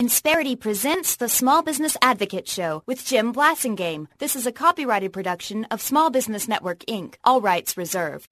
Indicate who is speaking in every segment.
Speaker 1: Insperity presents the Small Business Advocate Show with Jim Blasingame. This is a copyrighted production of Small Business Network, Inc., all rights reserved.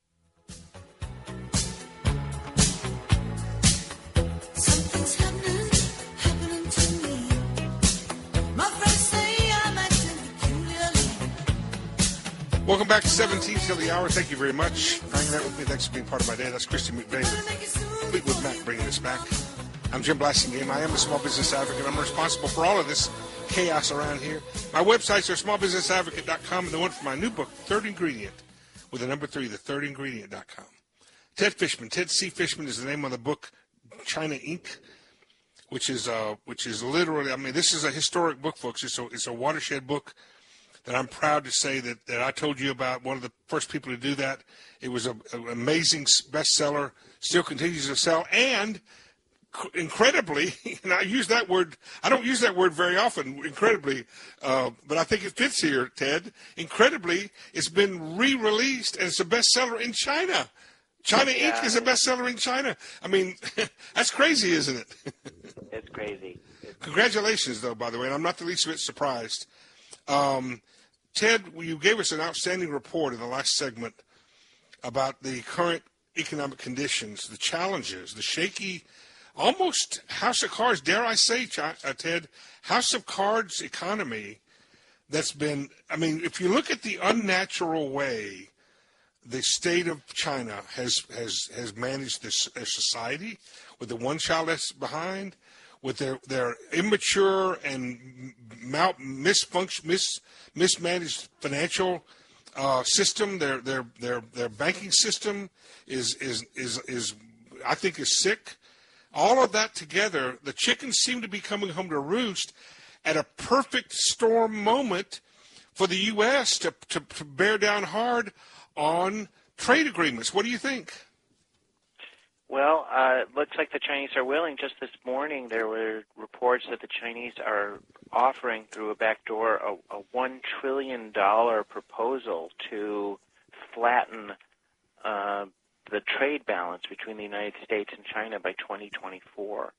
Speaker 2: Welcome back to 17 till the hour. Thank you very much for hanging out with me. Thanks for being part of my day. That's Christy McVeigh with Fleetwood Mac bringing us back. I'm Jim Blasingame. I am a small business advocate. I'm responsible for all of this chaos around here. My websites are smallbusinessadvocate.com and the one for my new book, Third Ingredient, with the number 3, thirdingredient.com. Ted Fishman. Ted C. Fishman is the name of the book, China Inc., which is literally, I mean, this is a historic book, folks. It's a watershed book that I'm proud to say that I told you about, one of the first people to do that. It was an amazing bestseller, still continues to sell, and incredibly, and I use that word, I don't use that word very often, incredibly, but I think it fits here, Ted. Incredibly, it's been re-released, and it's a bestseller in China. China Inc. is a bestseller in China. I mean, that's crazy, isn't it?
Speaker 3: It's crazy.
Speaker 2: Congratulations, though, by the way, and I'm not the least bit surprised. Ted, you gave us an outstanding report in the last segment about the current economic conditions, the challenges, the shaky, almost house of cards, dare I say, Ted, house of cards economy that's been, I mean, if you look at the unnatural way the state of China has managed this society with the one child that's behind, with their immature and mismanaged financial system, their banking system is I think is sick. All of that together, the chickens seem to be coming home to roost at a perfect storm moment for the U.S. to bear down hard on trade agreements. What do you think?
Speaker 3: Well, it looks like the Chinese are willing. Just this morning, there were reports that the Chinese are offering through a back door a $1 trillion proposal to flatten the trade balance between the United States and China by 2024.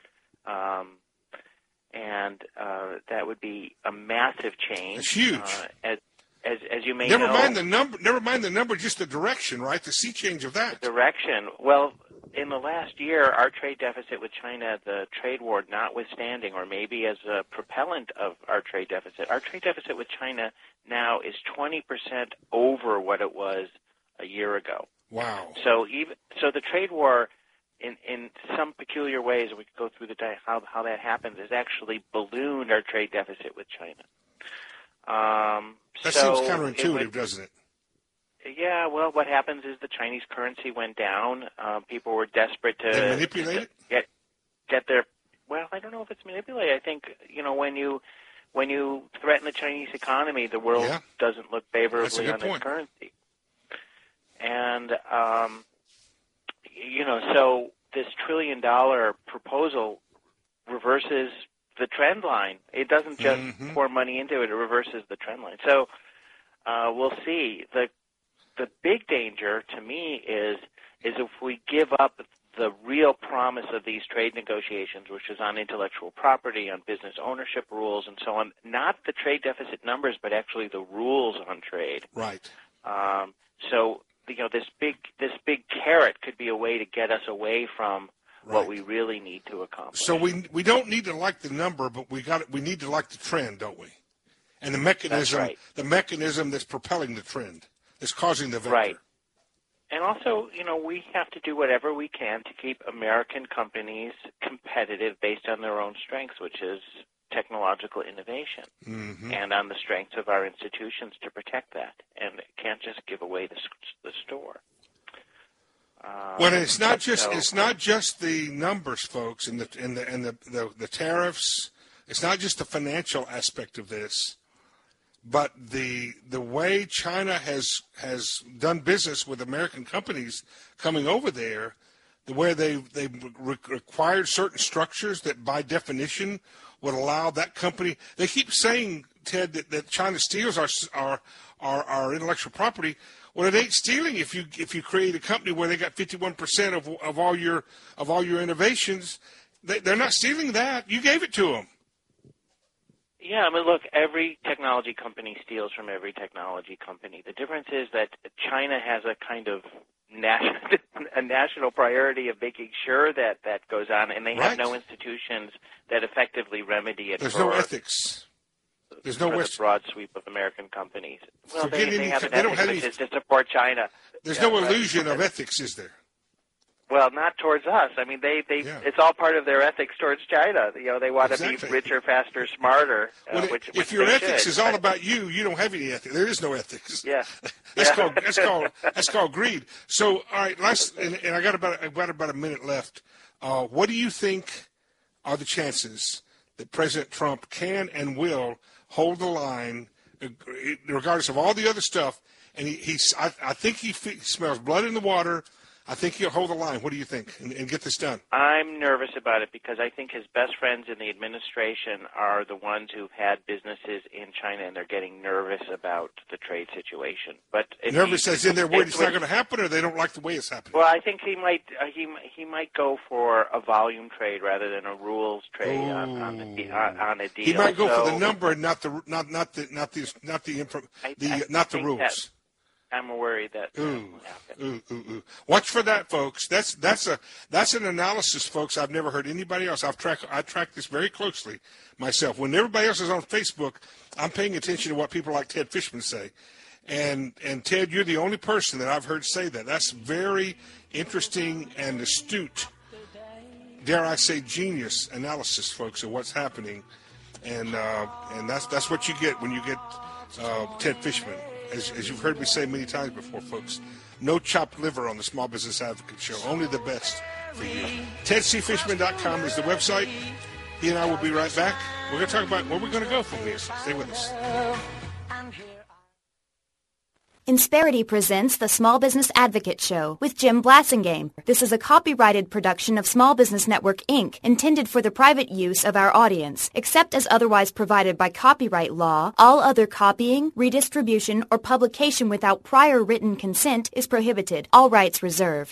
Speaker 3: And that would be a massive change.
Speaker 2: It's huge.
Speaker 3: As you may
Speaker 2: know. Never mind the number, just the direction, right? The sea change of that.
Speaker 3: The direction. Well, in the last year, our trade deficit with China, the trade war notwithstanding, or maybe as a propellant of our trade deficit with China now is 20% over what it was a year ago.
Speaker 2: Wow.
Speaker 3: So the trade war, in some peculiar ways, and we could go through how that happens, has actually ballooned our trade deficit with China.
Speaker 2: That seems counterintuitive, doesn't it?
Speaker 3: Yeah, well, what happens is the Chinese currency went down. People were desperate to
Speaker 2: manipulate it?
Speaker 3: Get their. Well, I don't know if it's manipulated. I think when you threaten the Chinese economy, the world doesn't look favorably on its currency. And so this $1 trillion proposal reverses the trend line. It doesn't just pour money into it; it reverses the trend line. So we'll see. The big danger to me is if we give up the real promise of these trade negotiations, which is on intellectual property, on business ownership rules, and so on. Not the trade deficit numbers, but actually the rules on trade.
Speaker 2: Right.
Speaker 3: So this big carrot could be a way to get us away from what we really need to accomplish.
Speaker 2: So we don't need to like the number, but we need to like the trend, don't we? And the mechanism that's propelling the trend, that's causing the vector.
Speaker 3: Right. And also, we have to do whatever we can to keep American companies competitive based on their own strengths, which is technological innovation, and on the strengths of our institutions to protect that. And it can't just give away the store.
Speaker 2: Well, it's not just the numbers, folks, and the tariffs. It's not just the financial aspect of this, but the way China has done business with American companies coming over there, the way they've required certain structures that by definition would allow that company. They keep saying, Ted, that China steals our intellectual property. Well, it ain't stealing if you create a company where they got 51% of all your innovations, They're not stealing that. You gave it to them.
Speaker 3: Yeah, I mean, look, every technology company steals from every technology company. The difference is that China has a kind of national priority of making sure that that goes on, and they have no institutions that effectively remedy it.
Speaker 2: There's no ethics. There's no
Speaker 3: the broad sweep of American companies. Well, they have an
Speaker 2: they don't
Speaker 3: ethics
Speaker 2: have
Speaker 3: which is to support China.
Speaker 2: There's no illusion of ethics, is there?
Speaker 3: Well, not towards us. I mean, it's all part of their ethics towards China. You know, they want to be richer, faster, smarter.
Speaker 2: Well,
Speaker 3: which
Speaker 2: if your ethics
Speaker 3: should.
Speaker 2: Is all about you don't have any ethics. There is no ethics.
Speaker 3: Yeah,
Speaker 2: that's called greed. So, all right, and I got about a minute left. What do you think are the chances that President Trump can and will hold the line, regardless of all the other stuff? And I think he smells blood in the water. I think he'll hold the line. What do you think? And get this done.
Speaker 3: I'm nervous about it because I think his best friends in the administration are the ones who've had businesses in China, and they're getting nervous about the trade situation. But
Speaker 2: nervous as in they're worried it's not going to happen, or they don't like the way it's happening?
Speaker 3: Well, I think he might go for a volume trade rather than a rules trade on a deal.
Speaker 2: He might go for the number and not the rules.
Speaker 3: I'm worried that won't happen.
Speaker 2: Watch for that, folks. That's an analysis, folks. I've never heard anybody else. I track this very closely myself. When everybody else is on Facebook, I'm paying attention to what people like Ted Fishman say. And Ted, you're the only person that I've heard say that. That's very interesting and astute, dare I say, genius analysis, folks, of what's happening. And that's what you get when you get Ted Fishman. As you've heard me say many times before, folks, no chopped liver on the Small Business Advocate Show. Only the best for you. TedCFishman.com is the website. He and I will be right back. We're going to talk about where we're going to go from here. Stay with us.
Speaker 1: Insperity presents the Small Business Advocate Show with Jim Blasingame. This is a copyrighted production of Small Business Network, Inc., intended for the private use of our audience. Except as otherwise provided by copyright law, all other copying, redistribution, or publication without prior written consent is prohibited. All rights reserved.